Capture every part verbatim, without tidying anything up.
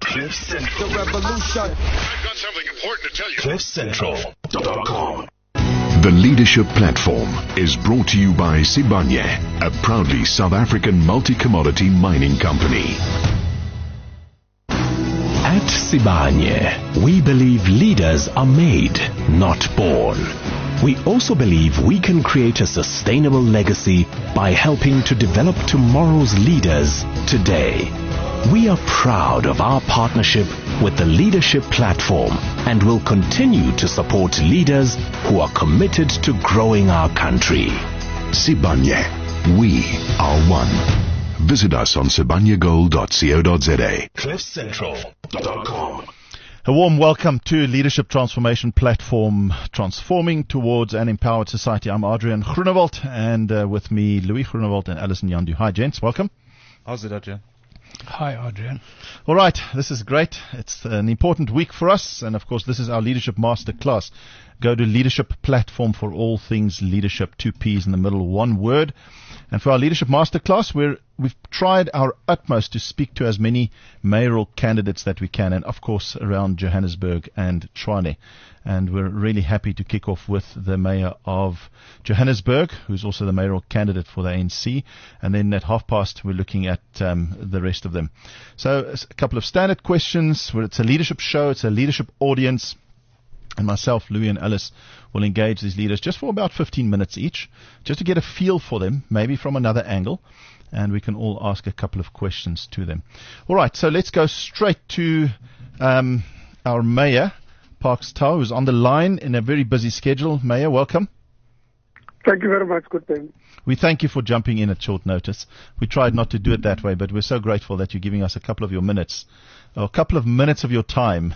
Cliff Central. The revolution. I've got something important to tell you. cliff central dot com. The Leadership Platform is brought to you by Sibanye, a proudly South African multi-commodity mining company. At Sibanye, we believe leaders are made, not born. We also believe we can create a sustainable legacy by helping to develop tomorrow's leaders today. We are proud of our partnership with the Leadership Platform and will continue to support leaders who are committed to growing our country. Sibanye, we are one. Visit us on sibanye gold dot co dot za. cliff central dot com. A warm welcome to Leadership Transformation Platform, transforming towards an empowered society. I'm Adrian Groenewald, and uh, with me, Louis Groenewald and Alison Yandu. Hi, gents. Welcome. How's it, Adrian? Hi, Adrian. All right. This is great. It's an important week for us. And, of course, this is our Leadership Masterclass. Go to Leadership Platform for all things leadership. Two P's in the middle, one word. And for our Leadership Masterclass, we're, we've tried our utmost to speak to as many mayoral candidates that we can, and of course around Johannesburg and Tshwane. And we're really happy to kick off with the mayor of Johannesburg, who's also the mayoral candidate for the A N C. And then at half past, we're looking at um, the rest of them. So a couple of standard questions. Where it's a leadership show, it's a leadership audience. And myself, Louis and Alice will engage these leaders just for about fifteen minutes each, just to get a feel for them, maybe from another angle, and we can all ask a couple of questions to them. All right, so let's go straight to um, our mayor, Parks Tau, who's on the line in a very busy schedule. Mayor, welcome. Thank you very much. Good day. We thank you for jumping in at short notice. We tried not to do it that way, but we're so grateful that you're giving us a couple of your minutes, or a couple of minutes of your time.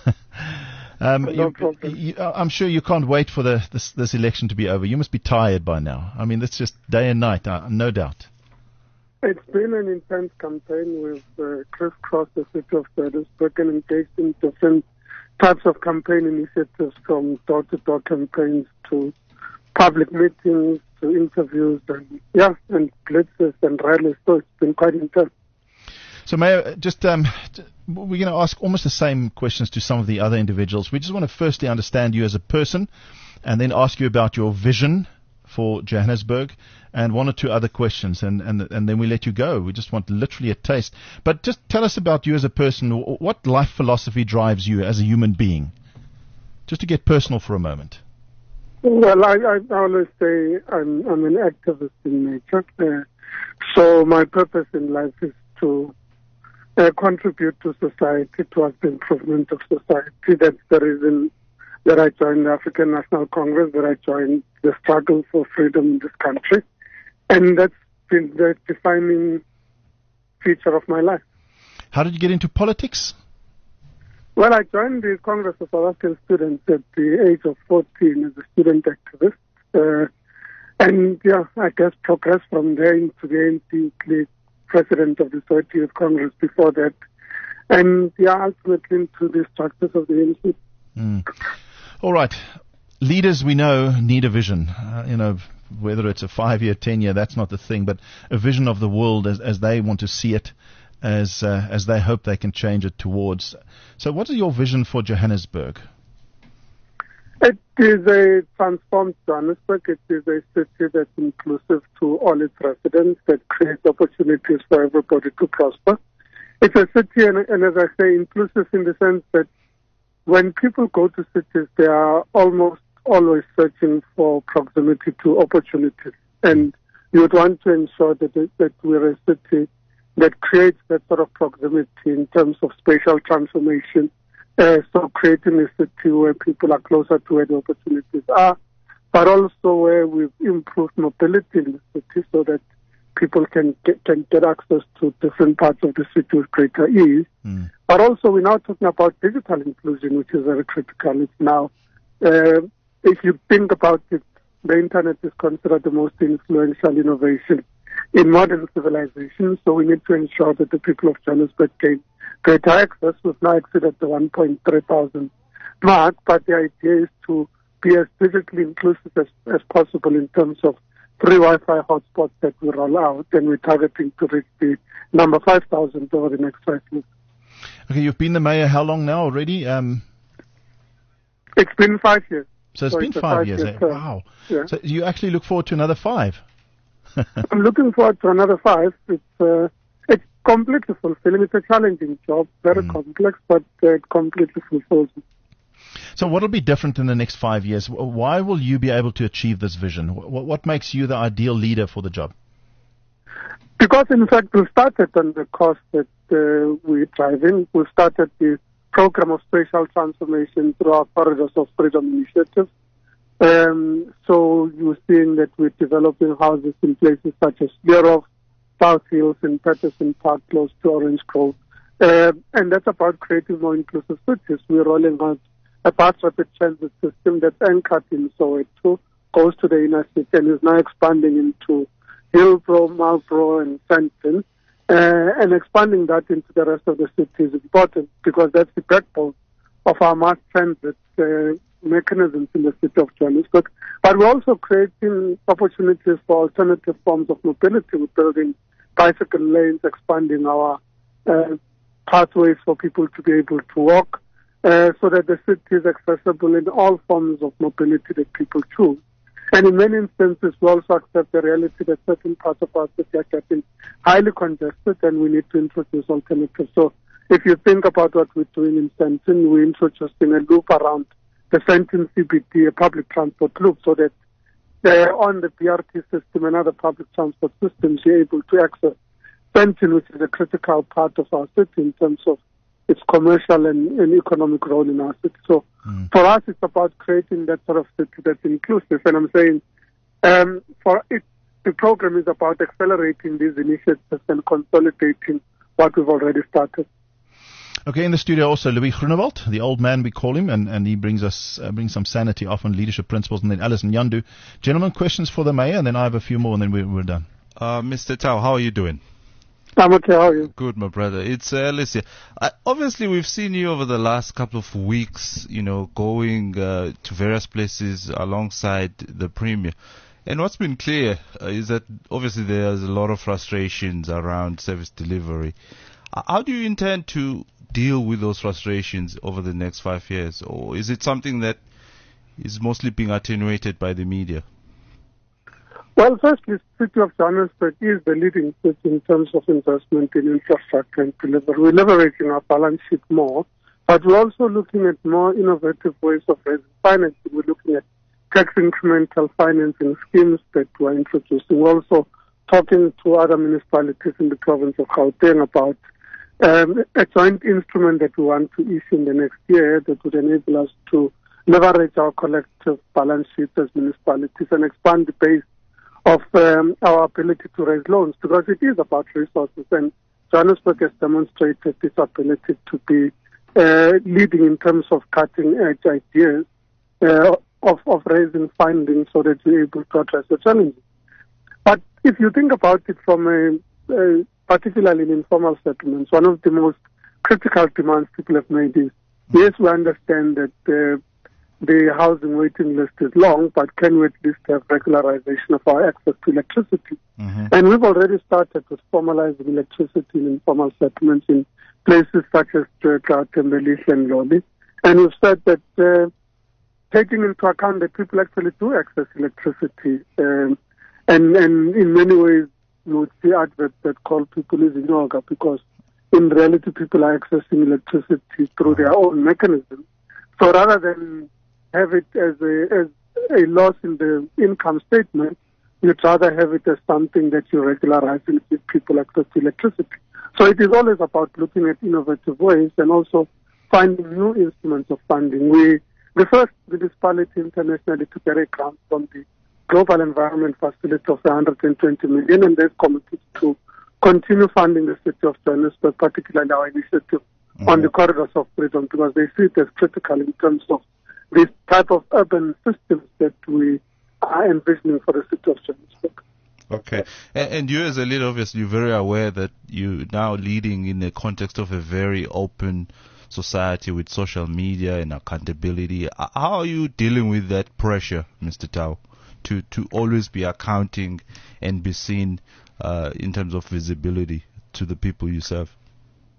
Um, no you, problem. You, I'm sure you can't wait for the, this, this election to be over. You must be tired by now. I mean, it's just day and night, uh, no doubt. It's been an intense campaign. We've uh, crisscrossed the city of Johannesburg and engaged in different types of campaign initiatives, from door-to-door campaigns to public meetings to interviews and, yeah, and blitzes and rallies. So it's been quite intense. So, Mayor, just um, we're going to ask almost the same questions to some of the other individuals. We just want to firstly understand you as a person, and then ask you about your vision for Johannesburg, and one or two other questions, and, and, and then we let you go. We just want literally a taste. But just tell us about you as a person. What life philosophy drives you as a human being? Just to get personal for a moment. Well, I, I always say I'm, I'm an activist in nature. Uh, so my purpose in life is to Uh, contribute to society, towards the improvement of society. That's the reason that I joined the African National Congress, that I joined the struggle for freedom in this country. And that's been the defining feature of my life. How did you get into politics? Well, I joined the Congress of South African Students at the age of fourteen as a student activist. Uh, and, yeah, I guess progressed from there into the A N C, president of the Soweto Youth Congress before that, and yeah, ultimately into the structures of the A N C. Mm. All right. Leaders, we know, need a vision. Uh, you know, whether it's a five-year, ten-year, that's not the thing, but a vision of the world as, as they want to see it, as uh, as they hope they can change it towards. So what is your vision for Johannesburg? It is a transformed Johannesburg. It is a city that's inclusive to all its residents, that creates opportunities for everybody to prosper. It's a city, and, and as I say, inclusive in the sense that when people go to cities, they are almost always searching for proximity to opportunities. And you would want to ensure that, it, that we're a city that creates that sort of proximity in terms of spatial transformation. Uh, so creating a city where people are closer to where the opportunities are, but also where we've improved mobility in the city so that people can get, can get access to different parts of the city with greater ease. Mm. But also we're now talking about digital inclusion, which is very critical. It's now, uh, if you think about it, the internet is considered the most influential innovation in modern civilization, so we need to ensure that the people of Johannesburg gain greater access. We've now exceeded the one point three thousand mark, but the idea is to be as digitally inclusive as, as possible in terms of three Wi-Fi hotspots that we roll out, and we're targeting to reach the number five thousand over the next five years. Okay, you've been the mayor how long now already? Um, It's been five years. so it's So been it's a five five-year years. Eh? term. Wow. Yeah. So you actually look forward to another five? I'm looking forward to another five. It's uh, it's completely fulfilling. It's a challenging job, very Mm. complex, but uh, it completely fulfills me. So what will be different in the next five years? Wh- Why will you be able to achieve this vision? Wh- What makes you the ideal leader for the job? Because, in fact, we started on the course that uh, we drive in. We started the program of spatial transformation through our Corridors of Freedom initiative. Um, so you're seeing that we're developing houses in places such as Leroff, South Hills, and Patterson Park, close to Orange Grove. Uh, and that's about creating more inclusive cities. We're rolling out a bus rapid transit system that's anchored in Soweto, goes to the inner city, and is now expanding into Hillbrow, Marlborough, and Sandton. Uh, and expanding that into the rest of the city is important because that's the backbone of our mass transit uh, mechanisms in the city of Johannesburg. But we're also creating opportunities for alternative forms of mobility. We're building bicycle lanes, expanding our uh, pathways for people to be able to walk, uh, so that the city is accessible in all forms of mobility that people choose. And in many instances, we also accept the reality that certain parts of our city are getting highly congested and we need to introduce alternatives. So if you think about what we're doing in Sandton, we're introducing a loop around the Sandton C B D, a public transport loop, so that uh, on the B R T system and other public transport systems, you're able to access Sandton, which is a critical part of our city in terms of its commercial and, and economic role in our city. So mm. for us, it's about creating that sort of city that's inclusive. And I'm saying um, for it, the program is about accelerating these initiatives and consolidating what we've already started. Okay, in the studio also Louis Groenewald, the old man we call him, and, and he brings us uh, brings some sanity off on leadership principles, and then Alison Yandu. Gentlemen, questions for the mayor, and then I have a few more, and then we're, we're done. Uh, Mister Tau, how are you doing? I'm okay, how are you? Good, my brother. It's uh, Alicia. Uh, obviously, we've seen you over the last couple of weeks, you know, going uh, to various places alongside the Premier. And what's been clear uh, is that obviously there's a lot of frustrations around service delivery. Uh, how do you intend to deal with those frustrations over the next five years? Or is it something that is mostly being attenuated by the media? Well, firstly, the city of Johannesburg is the leading city in terms of investment in infrastructure and delivery. We're leveraging our balance sheet more, but we're also looking at more innovative ways of raising financing. We're looking at tax incremental financing schemes that we're introducing. We're also talking to other municipalities in the province of Gauteng about um, a joint instrument that we want to issue in the next year that would enable us to leverage our collective balance sheets as municipalities and expand the base of um, our ability to raise loans, because it is about resources, and Johannesburg has demonstrated its ability to be uh, leading in terms of cutting-edge ideas uh, of, of raising funding so that we're able to address the challenges. But if you think about it from a, a particularly in informal settlements, one of the most critical demands people have made is, yes, we understand that uh, the housing waiting list is long, but can we at least have regularization of our access to electricity? Mm-hmm. And we've already started with formalizing electricity in informal settlements in places such as Stuart, Tembelihle, and Loli. And we've said that uh, taking into account that people actually do access electricity, um, and, and in many ways you would see adverts that call people using yoga, because in reality people are accessing electricity through their own mechanisms. So rather than have it as a, as a loss in the income statement, you'd rather have it as something that you regularize and give people access to electricity. So it is always about looking at innovative ways and also finding new instruments of funding. We, the first municipality internationally to get a grant from the Global Environment Facility of one hundred twenty million, and they've committed to continue funding the city of Johannesburg, particularly our initiative mm-hmm. on the Corridors of Freedom, because they see it as critical in terms of this type of urban systems that we are envisioning for the city of Johannesburg. Okay. And, and you as a leader, obviously, you're very aware that you're now leading in the context of a very open society with social media and accountability. How are you dealing with that pressure, Mister Tau, to, to always be accounting and be seen uh, in terms of visibility to the people you serve? It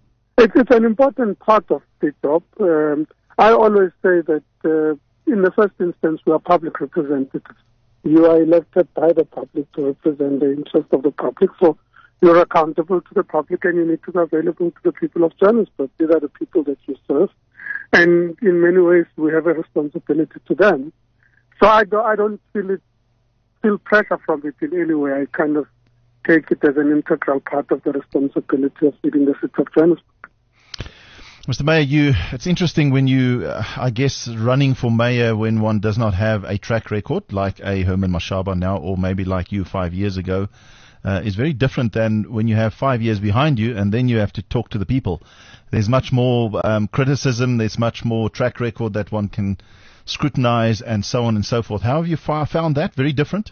It's, it's an important part of the job. Um, I always say that uh, in the first instance, we are public representatives. You are elected by the public to represent the interest of the public. So you're accountable to the public and you need to be available to the people of Johannesburg. These are the people that you serve. And in many ways, we have a responsibility to them. So I don't, I don't feel it, feel pressure from it in any way. I kind of take it as an integral part of the responsibility of leading the city of Johannesburg. Mister Mayor, you, it's interesting when you, uh, I guess, running for mayor when one does not have a track record like a Herman Mashaba now, or maybe like you five years ago, uh, is very different than when you have five years behind you and then you have to talk to the people. There's much more um, criticism, there's much more track record that one can scrutinize and so on and so forth. How have you fa- found that? Very different?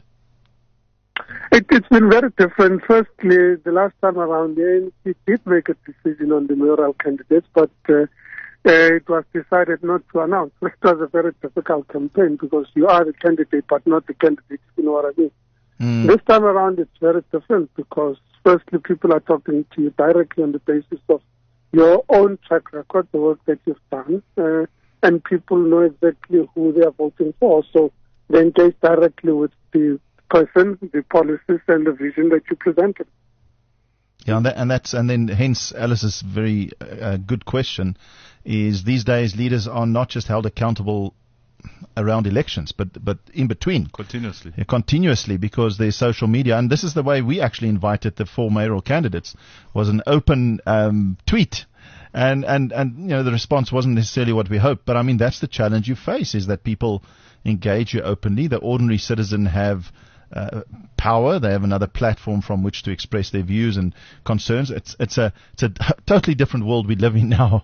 It, it's been very different. Firstly, the last time around, the A N C did make a decision on the mayoral candidates, but uh, uh, it was decided not to announce. It was a very difficult campaign because you are the candidate, but not the candidate, you know what I mean? Mm. This time around, it's very different because, firstly, people are talking to you directly on the basis of your own track record, the work that you've done, uh, and people know exactly who they are voting for. So they engage directly with the person, the policies and the vision that you presented. Yeah, and, that, and that's and then hence Alice's very uh, good question is these days leaders are not just held accountable around elections, but but in between continuously, yeah, continuously because there's social media, and this is the way we actually invited the four mayoral candidates was an open um, tweet. And, and, and, you know, the response wasn't necessarily what we hoped, but I mean, that's the challenge you face is that people engage you openly. The ordinary citizen have Uh, power. They have another platform from which to express their views and concerns. It's it's a it's a totally different world we live in now.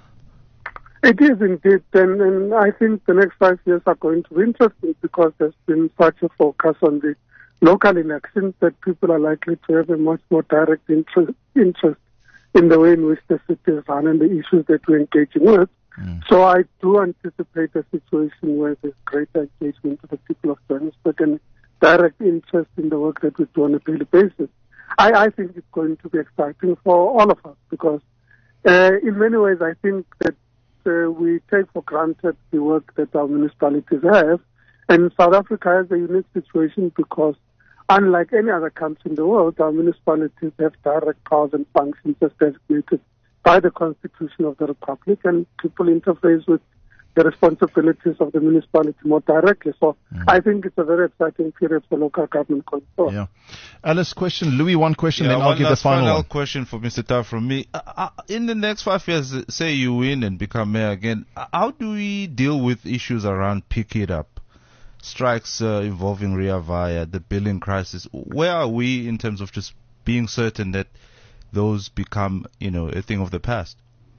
It is indeed, and, and I think the next five years are going to be interesting because there's been such a focus on the local elections that people are likely to have a much more direct interest, interest in the way in which the city is run and the issues that we're engaging with. Mm. So I do anticipate a situation where there's greater engagement with the people of Johannesburg and direct interest in the work that we do on a daily basis. I, I think it's going to be exciting for all of us because uh, in many ways I think that uh, we take for granted the work that our municipalities have, and South Africa has a unique situation because unlike any other country in the world, our municipalities have direct powers and functions as designated by the Constitution of the Republic, and people interface with the responsibilities of the municipality more directly. So mm. I think it's a very exciting period for local government going forward. Yeah. Alice, question. Louis, one question, yeah, then I'll give the final, final one. question for Mister Tau from me. Uh, uh, in the next five years, say you win and become mayor again, uh, how do we deal with issues around Pick It Up, strikes uh, involving Rea Vaya, the billing crisis? Where are we in terms of just being certain that those become, you know, a thing of the past?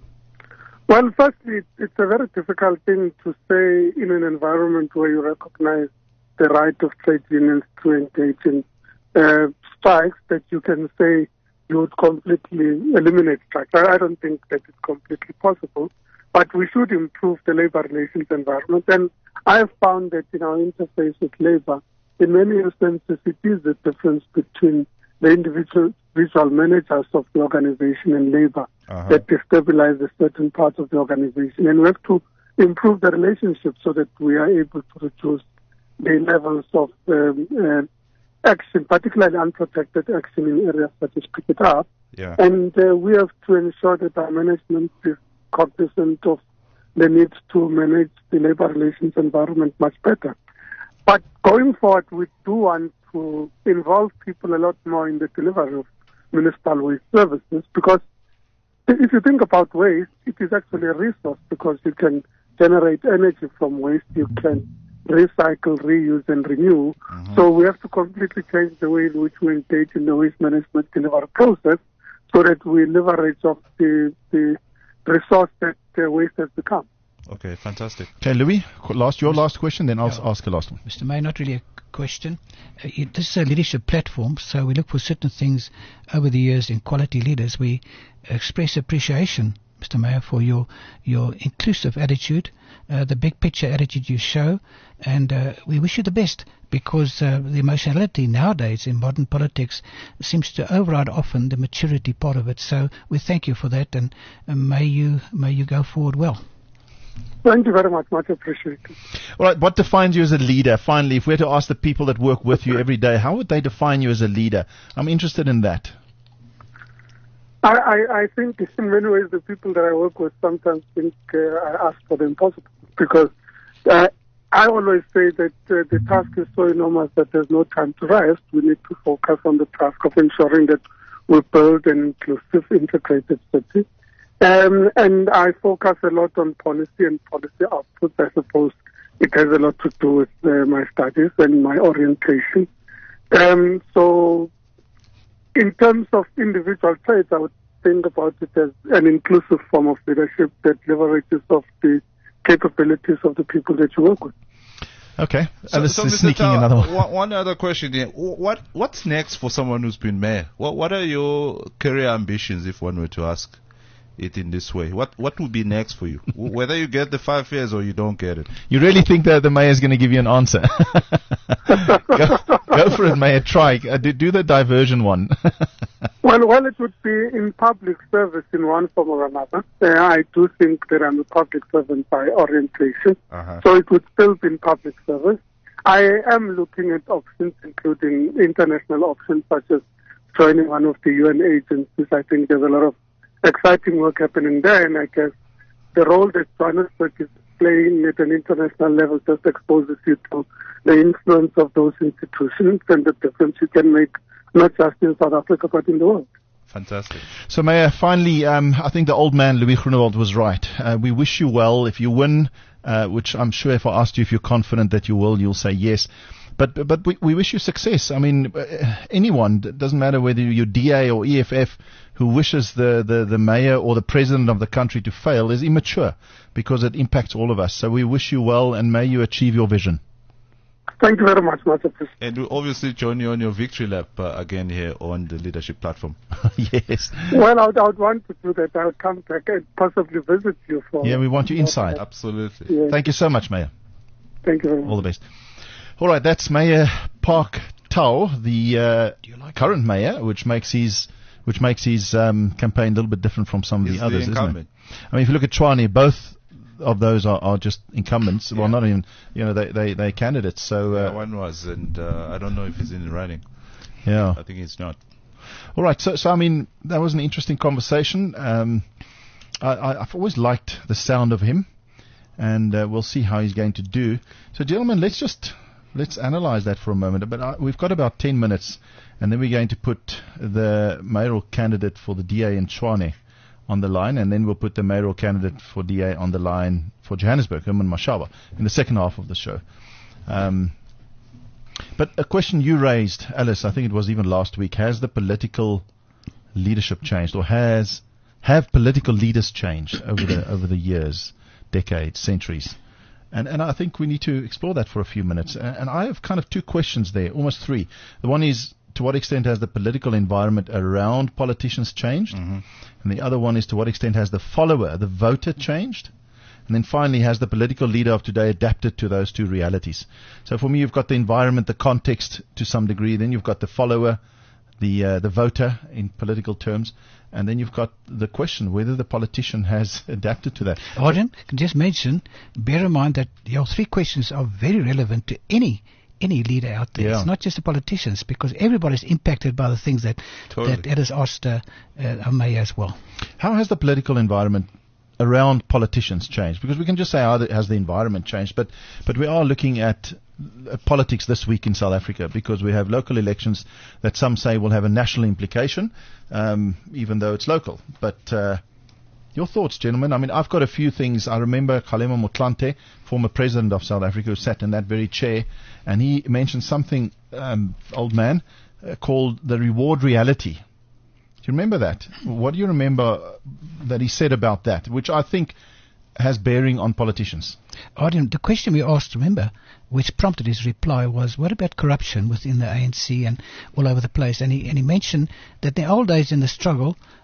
Well, firstly, it's a very difficult thing to say in an environment where you recognize the right of trade unions to engage in uh, strikes that you can say you would completely eliminate strikes. I don't think that it's completely possible, but we should improve the labor relations environment. And I have found that in our interface with labor, in many instances, it is the difference between the individual visual managers of the organization and labor uh-huh. that destabilize a certain part of the organization. And we have to improve the relationship so that we are able to reduce the levels of um, uh, action, particularly unprotected action in areas such as Pick It Up. Yeah. And uh, we have to ensure that our management is cognizant of the need to manage the labor relations environment much better. But going forward, we do want to involve people a lot more in the delivery of municipal waste services, because if you think about waste, it is actually a resource because you can generate energy from waste, you can recycle, reuse, and renew. Mm-hmm. So we have to completely change the way in which we engage in the waste management delivery process so that we leverage off the, the resource that uh, waste has become. Okay, fantastic. Okay, Louis, last your last question, then I'll yeah. ask the last one. Mister May, not really a question. Uh, it, this is a leadership platform, so we look for certain things over the years in quality leaders. We express appreciation Mister Mayor, for your your inclusive attitude, uh, the big picture attitude you show, and uh, we wish you the best, because uh, the emotionality nowadays in modern politics seems to override often the maturity part of it. So we thank you for that, and uh, may you may you go forward well. Thank you very much. Much appreciated. All right, what defines you as a leader? Finally, if we had to ask the people that work with you every day, how would they define you as a leader? I'm interested in that. I, I, I think in many ways the people that I work with sometimes think uh, I ask for the impossible, because uh, I always say that uh, the task is so enormous that there's no time to rest. We need to focus on the task of ensuring that we build an inclusive, integrated city. Um, and I focus a lot on policy and policy outputs. I suppose it has a lot to do with uh, my studies and my orientation. Um, so in terms of individual traits, I would think about it as an inclusive form of leadership that leverages of the capabilities of the people that you work with. Okay. So, Alice so is Mister sneaking Tau, another one. one. One other question here. What What's next for someone who's been mayor? What What are your career ambitions, if one were to ask it in this way? What What would be next for you? Whether you get the five years or you don't get it. You really think that the mayor is going to give you an answer? go, go for it, Mayor. Try. Uh, do, do the diversion one. Well, well, it would be in public service in one form or another. Uh, I do think that I'm a public servant by orientation, Uh-huh. so it would still be in public service. I am looking at options, including international options, such as joining one of the U N agencies. I think there's a lot of exciting work happening there, and I guess the role that Johannesburg is playing at an international level just exposes you to the influence of those institutions and the difference you can make, not just in South Africa, but in the world. Fantastic. So, Mayor, finally, um, I think the old man, Louis Groenewald, was right. Uh, we wish you well. If you win, uh, which I'm sure if I asked you if you're confident that you will, you'll say yes. But but we, we wish you success. I mean, uh, anyone, it doesn't matter whether you're D A or E F F, who wishes the, the, the mayor or the president of the country to fail is immature, because it impacts all of us. So we wish you well, and may you achieve your vision. Thank you very much, much appreciated. And we'll obviously join you on your victory lap uh, again here on the leadership platform. Yes. Well, I would, I would want to do that. I would come back and possibly visit you for. Yeah, we want you inside. Absolutely. Yeah. Thank you so much, Mayor. Thank you very much. All the best. All right, that's Mayor Park Tau, the uh, like current mayor, which makes his which makes his um, campaign a little bit different from some of He's the others, the isn't it? incumbent. I mean, if you look at Tshwane, both of those are, are just incumbents. Yeah. Well, not even, you know, they they they candidates. So Yeah, uh, one was, and uh, I don't know if he's in the running. yeah. I think he's not. All right, so so I mean, that was an interesting conversation. Um, I, I, I've always liked the sound of him, and uh, we'll see how he's going to do. So, gentlemen, let's just let's analyze that for a moment. But uh, we've got about ten minutes, and then we're going to put the mayoral candidate for the D A in Tshwane on the line, and then we'll put the mayoral candidate for D A on the line for Johannesburg, Herman Mashaba, in the second half of the show. Um, but a question you raised, Alice, I think it was even last week, has the political leadership changed, or has have political leaders changed over the over the years, decades, centuries? And and I think we need to explore that for a few minutes. And, and I have kind of two questions there, almost three. The one is, to what extent has the political environment around politicians changed? Mm-hmm. And the other one is, to what extent has the follower, the voter, changed? And then finally, has the political leader of today adapted to those two realities? So for me, you've got the environment, the context to some degree. Then you've got the follower, the uh, the voter in political terms. And then you've got the question whether the politician has adapted to that. Arjen, can just mention, bear in mind that your three questions are very relevant to any any leader out there. Yeah. It's not just the politicians, because everybody's impacted by the things that Totally. that Ed has asked uh, uh, our mayor as well. How has the political environment around politicians changed? Because we can just say, how the, has the environment changed? But but we are looking at uh, politics this week in South Africa, because we have local elections that some say will have a national implication, um, even though it's local. But uh, your thoughts, gentlemen? I mean, I've got a few things. I remember Kgalema Motlanthe, former president of South Africa, who sat in that very chair, and he mentioned something, um, old man, uh, called the reward reality. Do you remember that? What do you remember that he said about that, which I think has bearing on politicians? Arjen, the question we asked, remember, which prompted his reply was, what about corruption within the A N C and all over the place? And he, and he mentioned that in the old days in the struggle,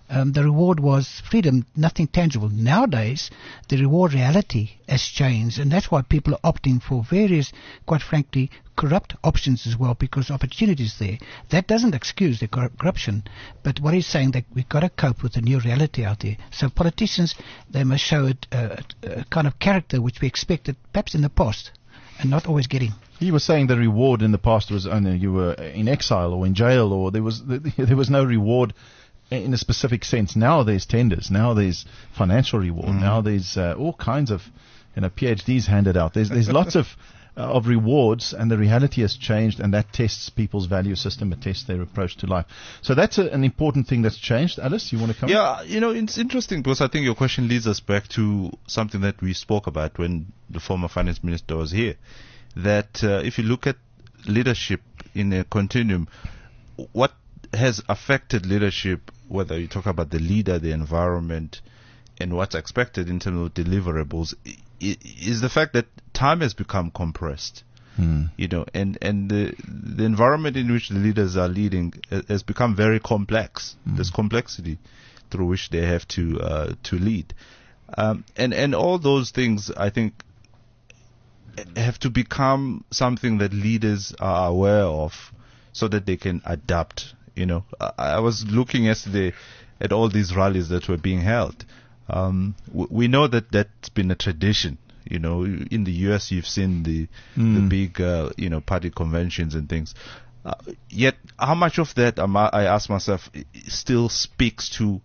um, the reward was freedom, nothing tangible. Nowadays, the reward reality has changed, and that's why people are opting for various, quite frankly, corrupt options as well, because opportunity is there. That doesn't excuse the cor- corruption, but what he's saying that we've got to cope with the new reality out there. So politicians, they must show it, uh, a kind of character which we expected perhaps in the past, and not always getting. He was saying the reward in the past was only you were in exile or in jail, or there was there was no reward in a specific sense. Now there's tenders. Now there's financial reward. Mm. Now there's uh, all kinds of, you know, PhDs handed out. There's there's lots of uh, of rewards, and the reality has changed, and that tests people's value system. It tests their approach to life. So that's a, an important thing that's changed. Alice, you want to come? Yeah, you know, it's interesting because I think your question leads us back to something that we spoke about when the former finance minister was here. That uh, if you look at leadership in a continuum, what has affected leadership, whether you talk about the leader, the environment, and what's expected in terms of deliverables, is the fact that time has become compressed. Hmm. You know, and, and the the environment in which the leaders are leading has become very complex. Hmm. There's complexity through which they have to uh, to lead, um, and and all those things, I think, have to become something that leaders are aware of so that they can adapt. You know, I, I was looking yesterday at all these rallies that were being held. Um, w- we know that that's been a tradition. You know, in the U S you've seen the, mm. the big, uh, you know, party conventions and things. Uh, yet, how much of that, um, I ask myself, still speaks to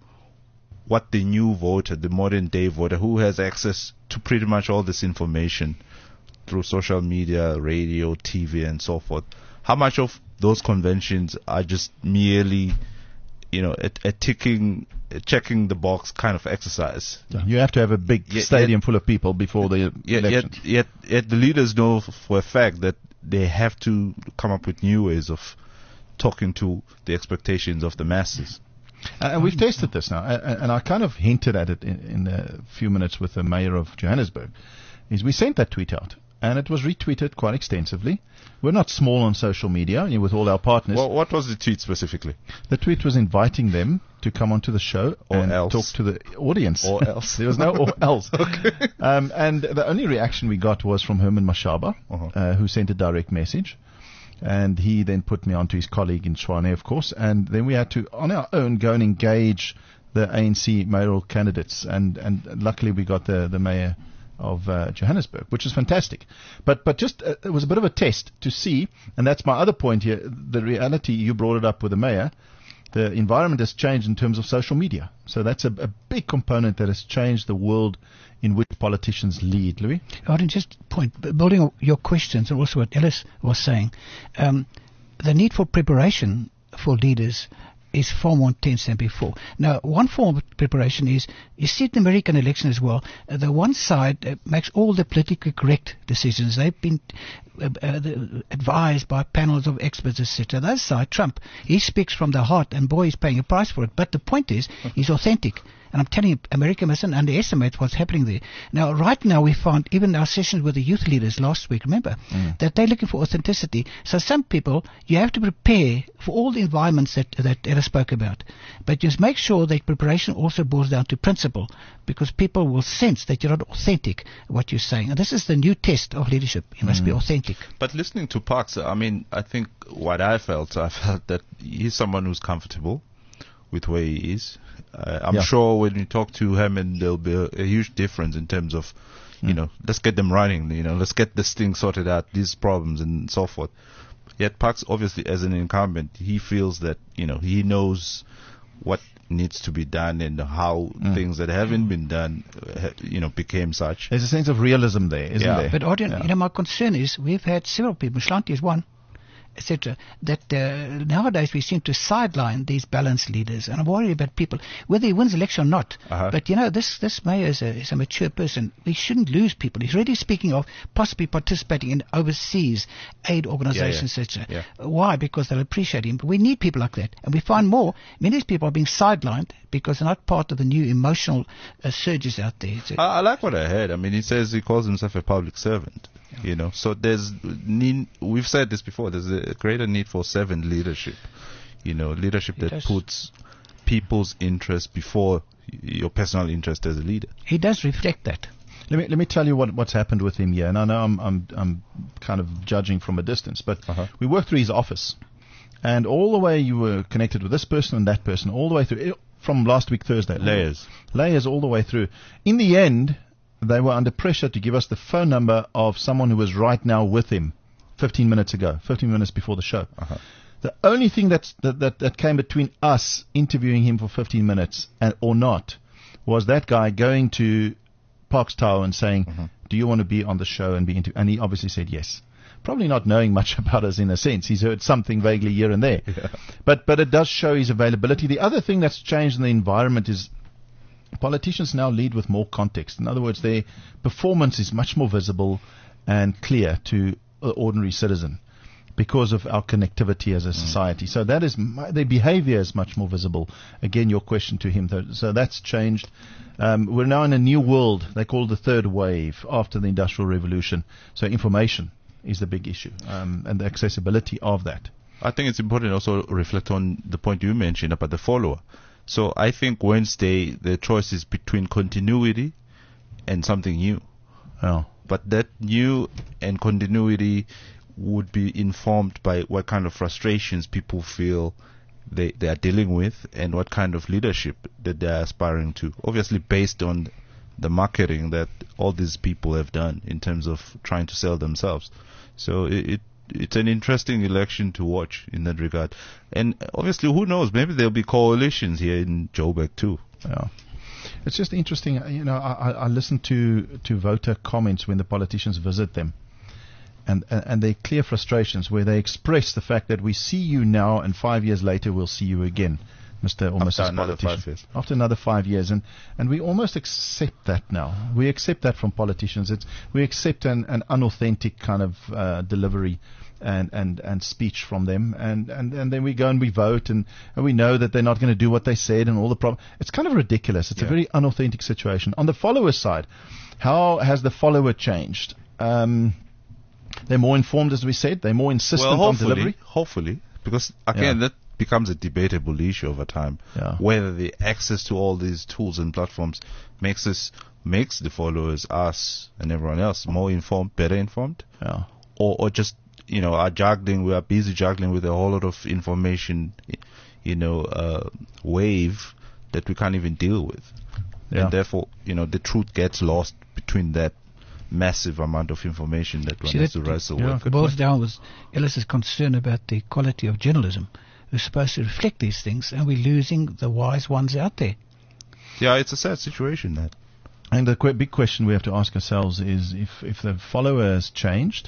what the new voter, the modern day voter, who has access to pretty much all this information through social media, radio, T V, and so forth. How much of those conventions are just merely, you know, a, a ticking, a checking the box kind of exercise? You have to have a big yet, stadium yet, full of people before the yet, election. Yet, yet, yet the leaders know for a fact that they have to come up with new ways of talking to the expectations of the masses. Uh, and we've tested this now, uh, and I kind of hinted at it in, in a few minutes with the mayor of Johannesburg. Is we sent that tweet out, and it was retweeted quite extensively. We're not small on social media, you know, with all our partners. Well, what was the tweet specifically? The tweet was inviting them to come onto the show or and else. talk to the audience. Or else. There was no or else. Okay. Um, and the only reaction we got was from Herman Mashaba, uh-huh. uh, who sent a direct message. And he then put me onto his colleague in Tshwane, of course. And then we had to, on our own, go and engage the A N C mayoral candidates. And, and luckily we got the, the mayor of uh, Johannesburg, which is fantastic. But but just uh, it was a bit of a test to see, and that's my other point here, the reality, you brought it up with the mayor, the environment has changed in terms of social media. So that's a, a big component that has changed the world in which politicians lead. Louis? I didn't just point, building on your questions and also what Ellis was saying, um, the need for preparation for leaders is far more intense than before. Now, one form of preparation is, you see it in the American election as well, uh, the one side uh, makes all the politically correct decisions. They've been uh, uh, the, advised by panels of experts, et cetera. The other side, Trump, he speaks from the heart, and boy, he's paying a price for it. But the point is, he's authentic. And I'm telling you, America mustn't underestimate what's happening there. Now, right now, we found, even our sessions with the youth leaders last week, remember, mm. that they're looking for authenticity. So some people, you have to prepare for all the environments that, that Ella spoke about. But just make sure that preparation also boils down to principle, because people will sense that you're not authentic, what you're saying. And this is the new test of leadership. You must mm. be authentic. But listening to Parks, I mean, I think what I felt, I felt that he's someone who's comfortable with where he is. Uh, I'm yeah. sure when you talk to him, and there'll be a, a huge difference in terms of, you mm. know, let's get them running, you know, let's get this thing sorted out, these problems and so forth. Yet Parks, obviously, as an incumbent, he feels that, you know, he knows what needs to be done and how mm. things that haven't been done, uh, you know, became such. There's a sense of realism there, isn't yeah. there? But Adrian, yeah. you know, my concern is we've had several people, Shlanti is one, et cetera, that uh, nowadays we seem to sideline these balanced leaders, and I'm worried about people, whether he wins election or not. Uh-huh. But, you know, this, this mayor is a, is a mature person. We shouldn't lose people. He's already speaking of possibly participating in overseas aid organizations, yeah, yeah. et cetera. Yeah. Why? Because they'll appreciate him. But we need people like that. And we find more, many of these people are being sidelined because they're not part of the new emotional uh, surges out there. I, I like what I heard. I mean, he says he calls himself a public servant. Yeah. You know, so there's need, we've said this before, there's a greater need for servant leadership. You know, leadership It that does. puts people's interest before your personal interest as a leader. He does reflect that. Let me let me tell you what what's happened with him here. And I know I'm I'm I'm kind of judging from a distance, but Uh-huh. we worked through his office, and all the way you were connected with this person and that person, all the way through it- from last week Thursday. Layers. layers all the way through. In the end, they were under pressure to give us the phone number of someone who was right now with him fifteen minutes ago, fifteen minutes before the show. Uh-huh. The only thing that's, that, that, that came between us interviewing him for fifteen minutes and, or not was that guy going to Parks Tower and saying, Mm-hmm. do you want to be on the show and be interviewed? And he obviously said yes. Probably not knowing much about us in a sense. He's heard something vaguely here and there. Yeah. But but it does show his availability. The other thing that's changed in the environment is politicians now lead with more context. In other words, their performance is much more visible and clear to an ordinary citizen because of our connectivity as a society. So that is mu- their behavior is much more visible. Again, your question to him. Th- So that's changed. Um, we're now in a new world. They call it the third wave after the Industrial Revolution. So information is the big issue, um, and the accessibility of that. I think it's important also to reflect on the point you mentioned about the follower. So I think Wednesday, the choice is between continuity and something new. Oh. But that new and continuity would be informed by what kind of frustrations people feel they, they are dealing with and what kind of leadership that they are aspiring to. Obviously based on the marketing that all these people have done in terms of trying to sell themselves. So it, it it's an interesting election to watch in that regard. And obviously, who knows, maybe there'll be coalitions here in Joburg too. Yeah. It's just interesting, uh, you know, I, I I listen to, to voter comments when the politicians visit them. And, and and their clear frustrations where they express the fact that we see you now and five years later we'll see you again, Mister or After Missus another Politician. five years. After another five years. And, and we almost accept that now. We accept that from politicians. It's, we accept an, an unauthentic kind of uh, delivery and, and, and speech from them. And, and, and then we go and we vote and, and we know that they're not going to do what they said and all the problem. It's kind of ridiculous. It's Yeah. a very unauthentic situation. On the follower side, how has the follower changed? Um, they're more informed, as we said. They're more insistent Well, on hopefully, delivery. hopefully, because again, Yeah. that becomes a debatable issue over time. Yeah. Whether the access to all these tools and platforms makes us makes the followers, us, and everyone else more informed, better informed, Yeah. or or just you know are juggling. We are busy juggling with a whole lot of information, you know, uh, wave that we can't even deal with, Yeah. and therefore, you know, the truth gets lost between that massive amount of information that one See, has that- to wrestle yeah, with. It boils down with Ellis's concern about the quality of journalism, who's supposed to reflect these things, and we're losing the wise ones out there. Yeah, it's a sad situation, that. And the que- big question we have to ask ourselves is if, if the follower has changed,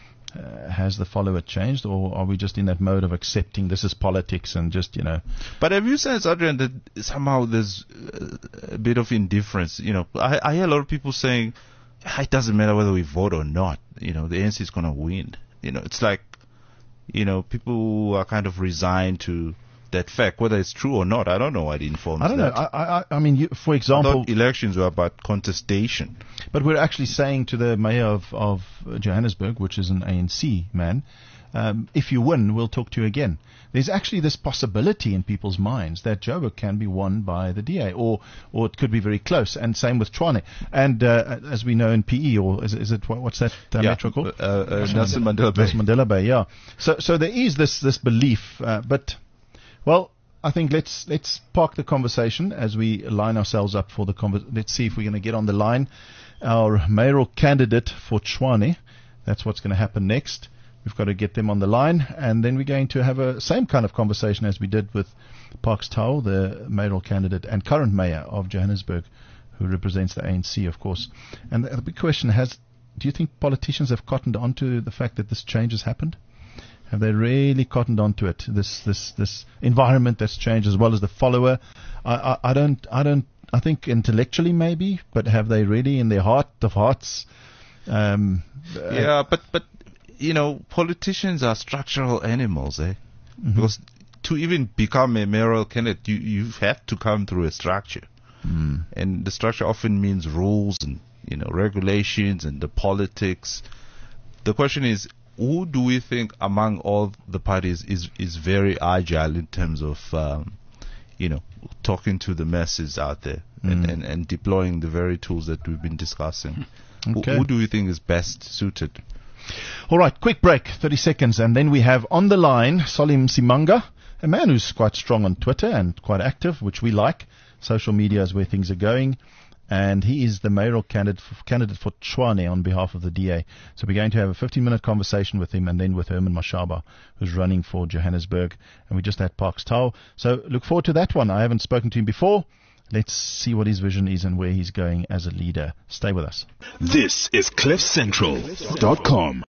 uh, has the follower changed, or are we just in that mode of accepting this is politics and just, you know... But have you sensed, Adrian, that somehow there's uh, a bit of indifference? You know, I, I hear a lot of people saying, "Ah, it doesn't matter whether we vote or not. You know, the A N C is going to win." You know, it's like, you know, people are kind of resigned to that fact, whether it's true or not. I don't know what informs I don't know. that. I, I, I mean, you, for I example... thought elections were about contestation. But we're actually saying to the mayor of, of Johannesburg, which is an A N C man, um, if you win, we'll talk to you again. There's actually this possibility in people's minds that Joburg can be won by the D A, or or it could be very close. And same with Tshwane. And uh, as we know in P E, or is, is it what, what's that uh, Yeah, metro called? uh, uh, Nelson Mandela Bay. Nelson Mandela Bay. Yeah. So so there is this this belief, uh, but well. I think let's let's park the conversation as we line ourselves up for the conver- let's see if we're going to get on the line our mayoral candidate for Tshwane. That's what's going to happen next. We've got to get them on the line, and then we're going to have a same kind of conversation as we did with Parks Tau, the mayoral candidate and current mayor of Johannesburg, who represents the A N C, of course. And the, the big question has: do you think politicians have cottoned on to the fact that this change has happened? Have they really cottoned onto it? This this this environment that's changed, as well as the follower. I, I, I don't I don't I think intellectually maybe, but have they really in their heart of hearts? Um, uh, Yeah, but but you know, politicians are structural animals, eh? Mm-hmm. Because to even become a mayoral candidate, you you have to come through a structure, mm. and the structure often means rules and you know regulations and the politics. The question is, who do we think among all the parties is is very agile in terms of um, you know, talking to the masses out there Mm. and, and, and deploying the very tools that we've been discussing. Okay. Who, who do you think is best suited? All right, quick break, thirty seconds, and then we have on the line Salim Simanga, a man who's quite strong on Twitter and quite active, which we like. Social media is where things are going. And he is the mayoral candidate for, candidate for Tshwane on behalf of the D A. So we're going to have a fifteen-minute conversation with him, and then with Herman Mashaba, who's running for Johannesburg. And we just had Parks Tau. So look forward to that one. I haven't spoken to him before. Let's see what his vision is and where he's going as a leader. Stay with us. This is cliff central dot com.